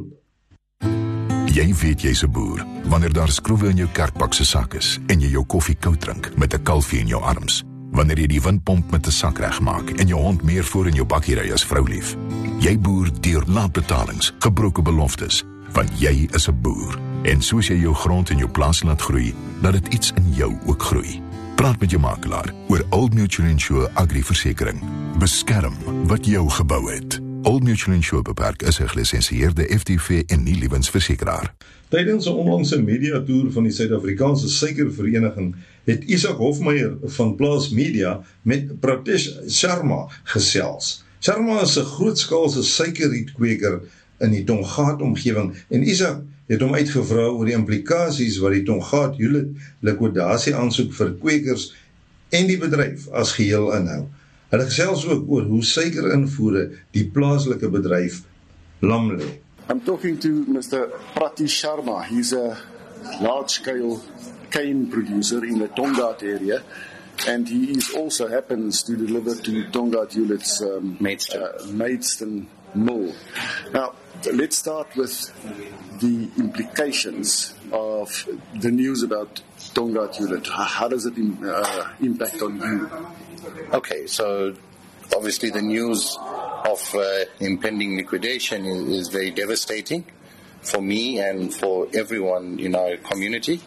Jy weet jy's 'n boer wanneer daar skroewe in jou kerkbak se sak is en jy jou koffie koud drink met 'n kalfie in jou arms. Wanneer jy die windpomp met 'n sak regmaak en jou hond meer voor in jou bakkie ry as vroulief. Jy boer deur laatbetalings, gebroke beloftes, want jy is 'n boer. En soos jy jou grond en jou plaas laat groei, laat dit iets in jou ook groei. Praat met jou makelaar oor Old Mutual Insure Agri-versekering. Beskerm wat jou gebou het. Old Mutual Insure Beperk is 'n gelisensieerde F D V en nie lewensversekeraar. Tydens 'n onlangse mediatoer van die Suid-Afrikaanse Suikervereniging het Isak Hofmeyer van Plaas Media met Pratesh Sharma gesels. Sharma is 'n grootskaalse suikerrietkweker in die Tongaat omgewing en Isak het hom uitgevra oor die implikasies wat die Tongaat Hewlett likwidasie aansoek vir kwekers en die bedryf as geheel inhou. Hulle gesels ook oor hoe suikerinvoere die plaaslike bedryf lam lê. I'm talking to Mister Pratesh Sharma. He's a large-scale cane producer in the Tongaat area, and he is also happens to deliver to Tongaat Hewlett's um, Maidstone. Uh, Maidstone mill. Now, let's start with the implications of the news about Tongaat Hewlett. How does it in, uh, impact on you? Okay, so obviously the news of uh, impending liquidation is, is very devastating for me and for everyone in our community.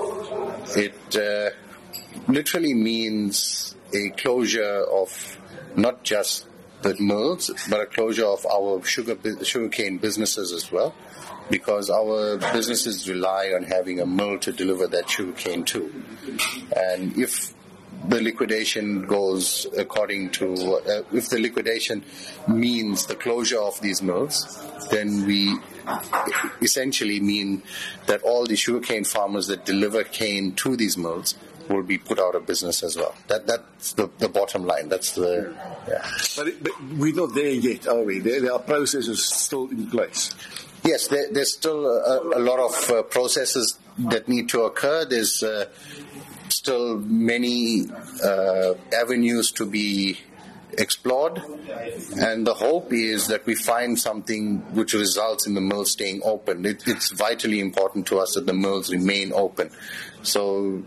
It uh, literally means a closure of not just the mills, but a closure of our sugar sugarcane businesses as well, because our businesses rely on having a mill to deliver that sugarcane to. And if the liquidation goes according to, uh, if the liquidation means the closure of these mills, then we essentially mean that all the sugarcane farmers that deliver cane to these mills will be put out of business as well. That That's the, the bottom line. That's the... Yeah. But, it, but we're not there yet, are we? There, there are processes still in place. Yes, there, there's still a, a lot of uh, processes that need to occur. There's uh, still many uh, avenues to be explored, and the hope is that we find something which results in the mills staying open. It, it's vitally important to us that the mills remain open. So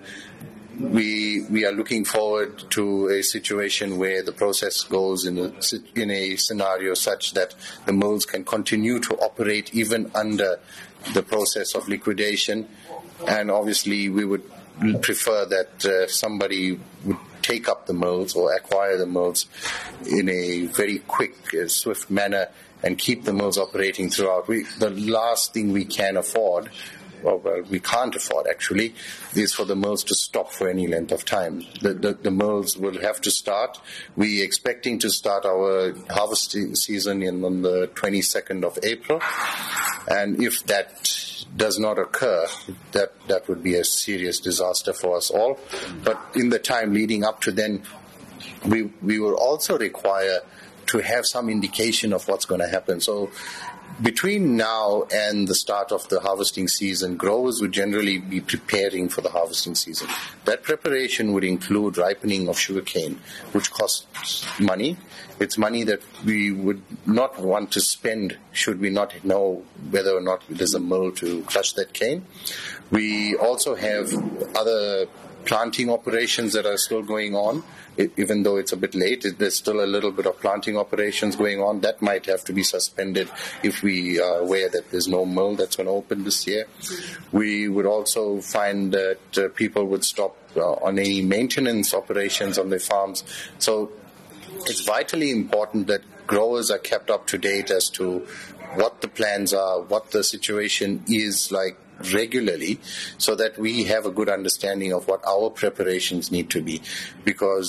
we we are looking forward to a situation where the process goes in a, in a scenario such that the mills can continue to operate even under the process of liquidation, and obviously we would prefer that uh, somebody would take up the mills or acquire the mills in a very quick, uh, swift manner and keep the mills operating throughout. We, the last thing we can afford, or well, we can't afford actually, is for the mills to stop for any length of time. The, the, the mills will have to start. We're expecting to start our harvesting season in, on the twenty-second of April, and if that does not occur, that, that would be a serious disaster for us all. But in the time leading up to then, we we will also require to have some indication of what's going to happen. So between now and the start of the harvesting season, growers would generally be preparing for the harvesting season. That preparation would include ripening of sugarcane, which costs money. It's money that we would not want to spend should we not know whether or not there's a mill to crush that cane. We also have other planting operations that are still going on. It, even though it's a bit late, it, there's still a little bit of planting operations going on. That might have to be suspended if we are aware that there's no mill that's going to open this year. We would also find that uh, people would stop uh, on any maintenance operations on their farms. So it's vitally important that growers are kept up to date as to what the plans are, what the situation is like regularly, so that we have a good understanding of what our preparations need to be. Because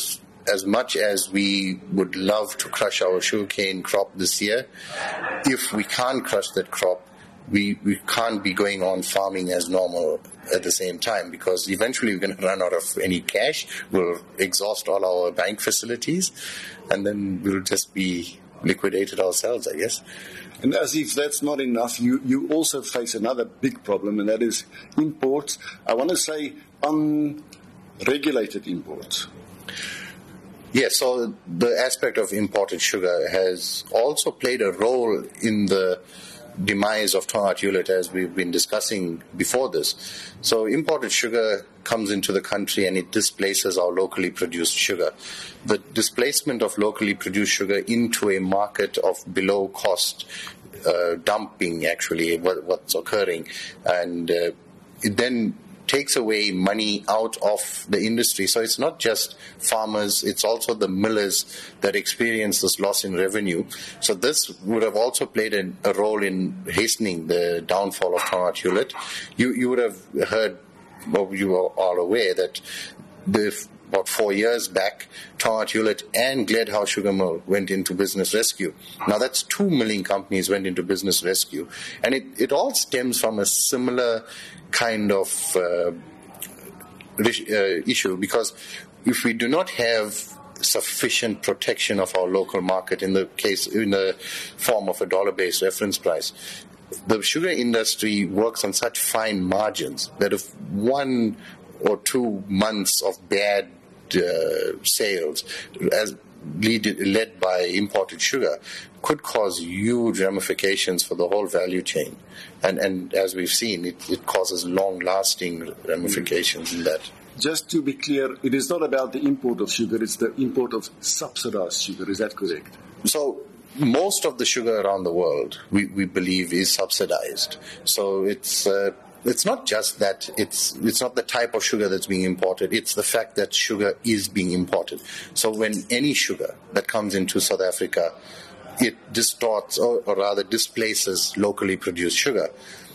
as much as we would love to crush our sugarcane crop this year, if we can't crush that crop, we, we can't be going on farming as normal at the same time, because eventually we're going to run out of any cash, we'll exhaust all our bank facilities, and then we'll just be liquidated ourselves, I guess. And as if that's not enough, you, you also face another big problem, and that is imports. I want to say unregulated imports. Yes, so the aspect of imported sugar has also played a role in the demise of Tongaat Hulett, as we've been discussing before this. So imported sugar comes into the country and it displaces our locally produced sugar. The displacement of locally produced sugar into a market of below cost uh, dumping, actually, what, what's occurring, and uh, it then takes away money out of the industry. So it's not just farmers, it's also the millers that experience this loss in revenue. So this would have also played a, a role in hastening the downfall of Tongaat Hulett. You, you would have heard, well, you are all aware that the, about four years back, Tongaat Hulett and Gledhouse Sugar Mill went into business rescue. Now that's two milling companies went into business rescue. And it, it all stems from a similar kind of uh, issue, because if we do not have sufficient protection of our local market in the case in the form of a dollar-based reference price, the sugar industry works on such fine margins that if one or two months of bad uh, sales, as lead, led by imported sugar, could cause huge ramifications for the whole value chain. And, and as we've seen, it, it causes long-lasting ramifications in that. Just to be clear, it is not about the import of sugar, it's the import of subsidized sugar. Is that correct? So most of the sugar around the world, we, we believe, is subsidized. So it's uh, it's not just that it's it's not the type of sugar that's being imported, it's the fact that sugar is being imported. So when any sugar that comes into South Africa, it distorts or, or rather displaces locally produced sugar.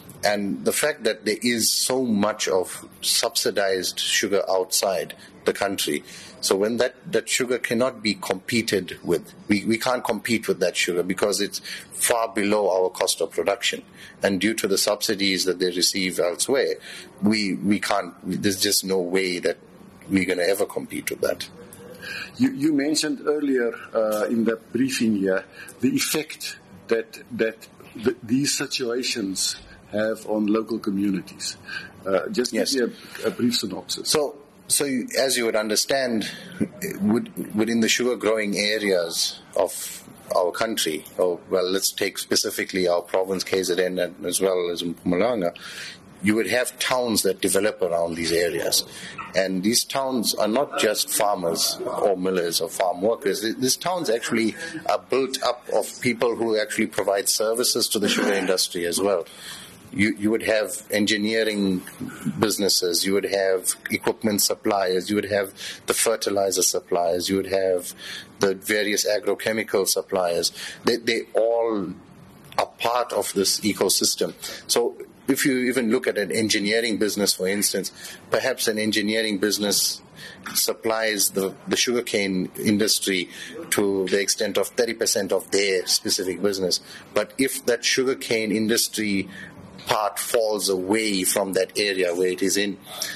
And the fact that there is so much of subsidized sugar outside the country, so when that, that sugar cannot be competed with, we, we can't compete with that sugar because it's far below our cost of production. And due to the subsidies that they receive elsewhere, we, we can't, there's just no way that we're going to ever compete with that. You, you mentioned earlier uh, in the briefing here the effect that that the, these situations have on local communities. Uh, just yes. give me a, a brief synopsis. So, so you, as you would understand, would, within the sugar growing areas of our country, or well, let's take specifically our province, K Z N, and as well as Mpumalanga, you would have towns that develop around these areas. And these towns are not just farmers or millers or farm workers. These towns actually are built up of people who actually provide services to the sugar industry as well. You, you would have engineering businesses, you would have equipment suppliers, you would have the fertilizer suppliers, you would have the various agrochemical suppliers. They, they all are part of this ecosystem. So if you even look at an engineering business, for instance, perhaps an engineering business supplies the, the sugarcane industry to the extent of thirty percent of their specific business. But if that sugarcane industry part falls away from that area where it is in,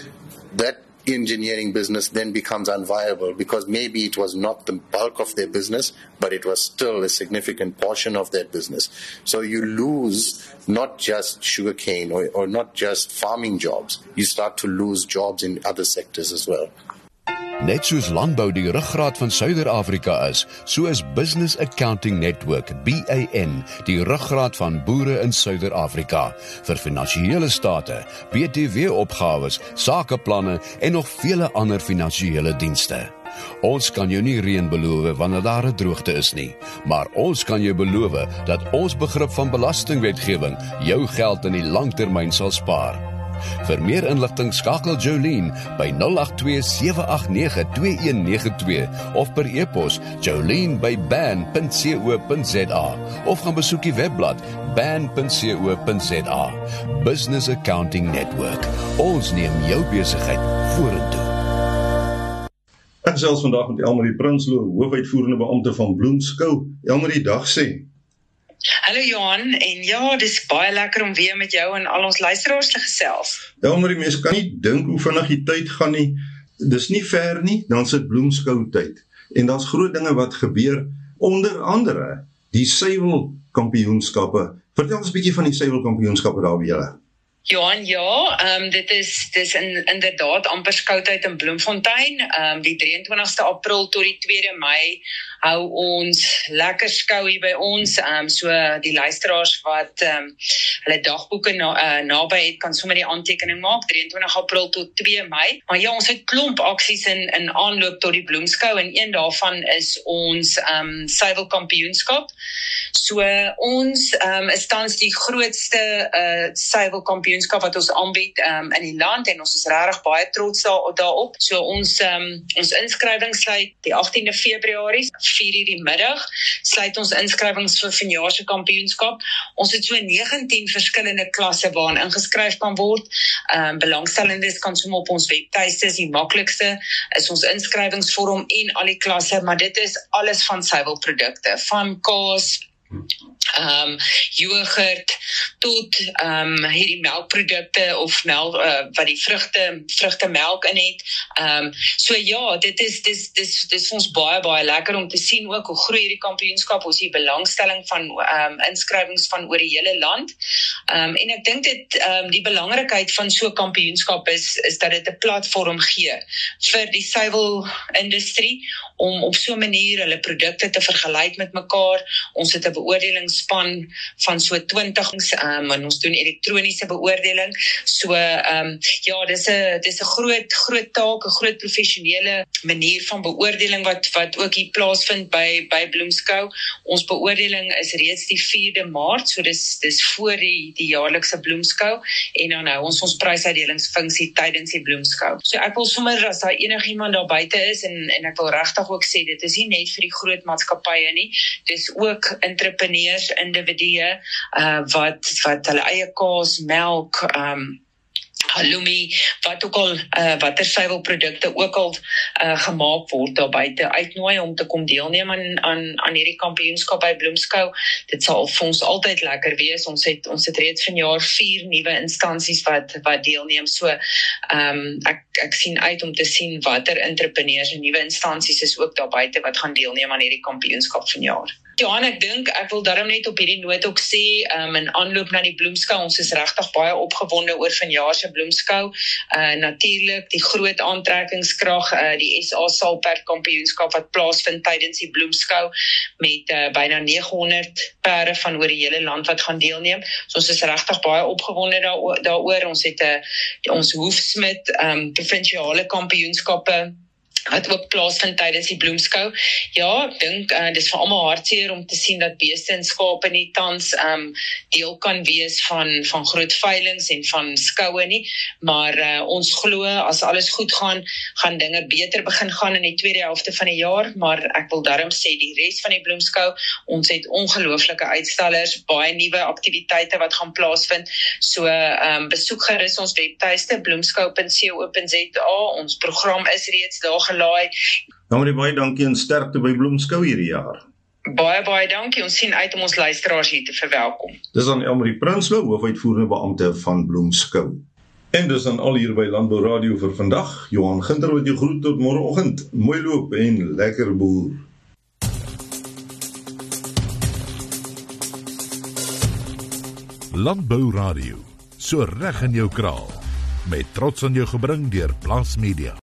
that engineering business then becomes unviable, because maybe it was not the bulk of their business, but it was still a significant portion of their business. So you lose not just sugarcane or, or not just farming jobs, you start to lose jobs in other sectors as well. Net soos landbou die ruggraat van Suider-Afrika is, so is Business Accounting Network, B A N, die ruggraat van boere in Suider-Afrika, vir finansiële state, B T W-opgawes, sakeplanne en nog vele ander finansiële dienste. Ons kan jou nie reën beloof wanneer daar 'n droogte is nie, maar ons kan jou beloof dat ons begrip van belastingwetgewing jou geld in die langtermyn sal spaar. Vir meer inligting skakel Jolene by nul agt twee sewe agt nege twee een nege twee of per e-pos jolene by ban punt co punt za of gaan besoek die webblad ban punt co punt za. Business Accounting Network. Ons neem jou besigheid vorentoe. Ek selfs vandag met Elmarie Prinsloo, hoofuitvoerende beampte van Bloemskou. Elmarie, dag sê. Hallo Johan, en ja, dis baie lekker om weer met jou en al ons luisteraars te gesels. Elmarie, mens kan nie dink hoe vinnig die tyd gaan nie. Dis nie ver nie, dan sit Bloemskou tyd. En daar's groot dinge wat gebeur, onder andere die suiwelkampioenskappe. Vertel ons 'n bietjie van die suiwelkampioenskappe daar by julle. Johan, ja, um, dit is, dit is in, inderdaad amper skoutyd in Bloemfontein. Um, die drieëntwintigste April tot die tweede Mei hou ons lekker skou hier by ons. Um, so die luisteraars wat um, hulle dagboeke na, uh, naby het, kan sommer die aantekening maak, drieëntwintig April tot twee Mei. Maar ja, ons het klomp aksies in, in aanloop tot die Bloemskou, en een daarvan is ons um, suiwelkampioenskap. So ons um, is tans die grootste uh, suiwelkampioenskap wat ons aanbied um, in die land, en ons is regtig baie trots daar, daarop. So ons um, ons inskrywings sluit die agtiende Februarie, vier uur die middag, sluit ons inskrywings vir vanjaar se kampioenskap. Ons het so negentien verskillende klasse waarin ingeskryf kan word. Um, belangstellendes kan sommer op ons webtuiste, is die maklikste, is ons inskrywingsvorm en al die klasse, maar dit is alles van suiwelprodukte, van kaas, Um, yoghurt tot um, hierdie melkprodukte of melk, uh, wat die vrugte, vrugte melk in het. Um, so ja, dit is, dit is, dit is, dit is ons baie, baie lekker om te sien ook hoe groei hierdie kampioenskap, ons die belangstelling van um, inskrywings van oor die hele land. Um, en ek dink dit, um, die belangrikheid van so kampioenskap is, is dat dit 'n platform gee vir die suiwelindustrie om op so 'n manier hulle produkte te vergelyk met mekaar. Ons het 'n beoordelingsspan van so twintig, um, en ons doen elektroniese beoordeling. So um, ja, dis 'n dis 'n groot groot taak, 'n groot professionele manier van beoordeling wat wat ook hier plaasvind by by Bloemskou. Ons beoordeling is reeds die vierde Maart, so dis dis voor die die jaarlikse Bloemskou, en dan nou ons ons prysuitdelingsfunksie tydens die Bloemskou. So ek wil sommer, as daar enigiemand daar buite is, en en ek wil regtig ook sê, dit is nie net vir die groot maatskappye nie, dis ook entrepreneurs, individue, uh, wat, wat hulle eie kaas, melk, um, halloumi, wat ook al, uh, watter suiwelprodukte ook al uh, gemaak word daar buite, uitnooi om te kom deelneem aan, aan, aan hierdie kampioenskap by Bloemskou. Dit sal vir ons altyd lekker wees. Ons het, ons het reeds vanjaar vier nuwe instansies wat, wat deelneem. So um, ek, ek sien uit om te sien watter entrepreneurs en nuwe instansies is ook daar buite wat gaan deelneem aan hierdie kampioenskap vanjaar. Ja, en ek dink, ek wil daarom net op hierdie noot ook sê, um, in aanloop na die Bloemskou, ons is regtig baie opgewonde oor vanjaar se Bloemskou. Uh, natuurlik, die groot aantrekkingskrag, uh, die S A Salperd kampioenskap wat plaasvind tydens die Bloemskou, met uh, byna neghonderd perde van oor die hele land wat gaan deelneem. So ons is regtig baie opgewonde daar, daaroor. Ons het uh, ons Hoefsmit, um, provinsiale kampioenskappe, wat ook plaasvind tydens die Bloemskou. Ja, ek dink, uh, dis vir almal hartseer om te sien dat beeste en skape nie tans um, deel kan wees van, van groot veilings en van skoue nie, maar uh, ons glo, as alles goed gaan, gaan dinge beter begin gaan in die tweede helfte van die jaar, maar ek wil daarom sê, die res van die Bloemskou, ons het ongelooflike uitstallers, baie nuwe aktiwiteite wat gaan plaasvind, so um, besoek gerus ons webtuiste, bloemskou punt co punt za, ons program is reeds daar gelaai. Nou, baie dankie en sterkte by Bloemskou hierdie jaar. Baie, baie dankie. Ons sien uit om ons luisteraars hier te verwelkom. Dis dan Elmarie Prinsloo, hoofuitvoerende beampte van Bloemskou. En dis dan al hier by Landbou Radio vir vandag. Johan Ginter wat jou groet tot môreoggend. Mooi loop en lekker boer. Landbou Radio, so reg in jou kraal. Met trots aan jou gebring deur Plaas Media.